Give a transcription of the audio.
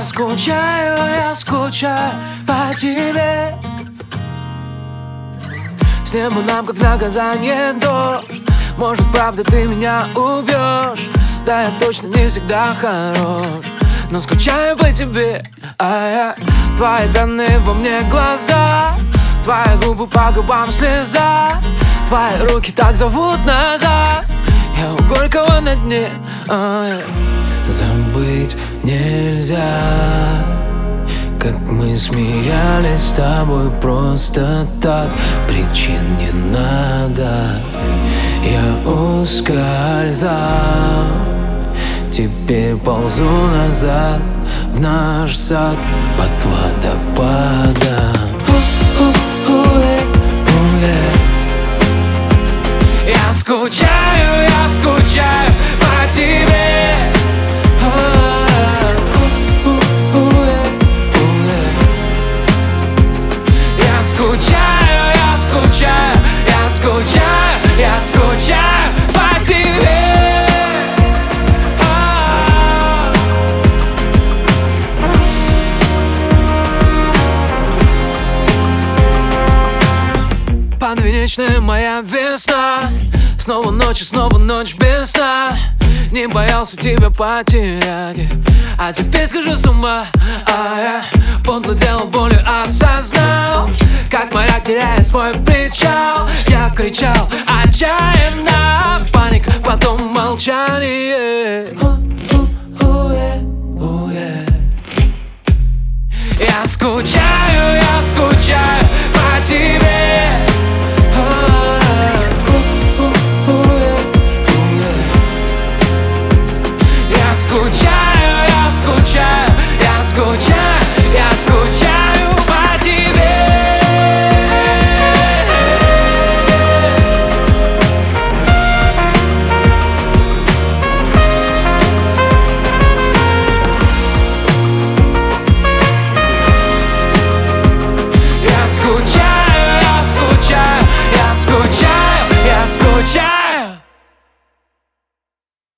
я скучаю по тебе. С неба нам как наказание дождь. Может, правда, ты меня убьешь. Да, я точно не всегда хорош, но скучаю по тебе. А я твои пьяные во мне глаза, твои губы по губам слеза, твои руки так зовут назад. Я у горького на дне. Забыть нельзя, как мы смеялись с тобой просто так. Причин не надо, я ускользал, теперь ползу назад в наш сад под водопадом. Я скучаю по тебе. Я скучаю по тебе. Подвенечная моя весна, снова ночь и снова ночь без сна. Не боялся тебя потерять, а теперь схожу с ума. Я подло делал, болью осознал, как моряк теряет свой причал. Я кричал отчаянно, паника